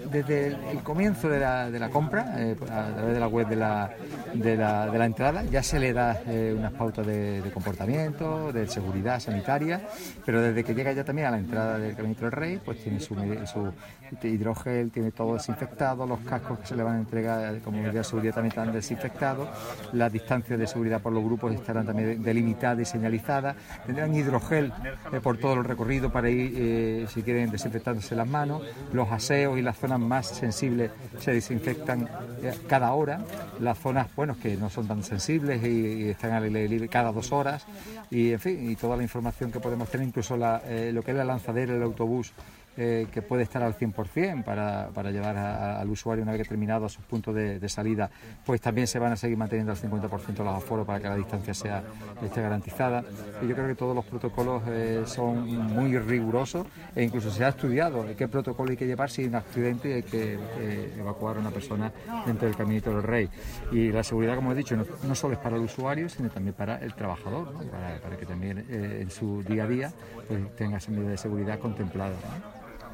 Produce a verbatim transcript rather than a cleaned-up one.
desde el, el comienzo de la, de la compra, eh, a través de la web de la, de la, de la entrada, ya se le da eh, unas pautas de, de comportamiento, de seguridad sanitaria, pero desde que llega ya también a la entrada del Caminito del Rey, pues tiene su, su hidrogel, tiene todo desinfectado, los cascos que se le van a entregar como medida de seguridad también están desinfectados, las distancias de seguridad por los grupos estarán también delimitadas y señalizadas, tendrán hidrogel eh, por todo el recorrido para ir, eh, si quieren, desinfectándose las manos, los aseos y las zonas más sensibles se desinfectan eh, cada hora, las zonas, bueno, que no son tan sensibles y, y están al aire libre cada dos horas, y en fin, y toda la información que podemos tener, incluso la, eh, lo que es la lanzadera, el autobús, Eh, que puede estar al cien por cien para, para llevar a, a, al usuario una vez que terminado a sus puntos de, de salida, pues también se van a seguir manteniendo al cincuenta por ciento los aforos para que la distancia sea esté garantizada. Y yo creo que todos los protocolos eh, son muy rigurosos e incluso se ha estudiado qué protocolo hay que llevar si hay un accidente y hay que eh, evacuar a una persona dentro del Caminito del Rey. Y la seguridad, como he dicho, no, no solo es para el usuario, sino también para el trabajador, ¿no? para, para que también eh, en su día a día pues, tenga esa medida de seguridad contemplada, ¿no?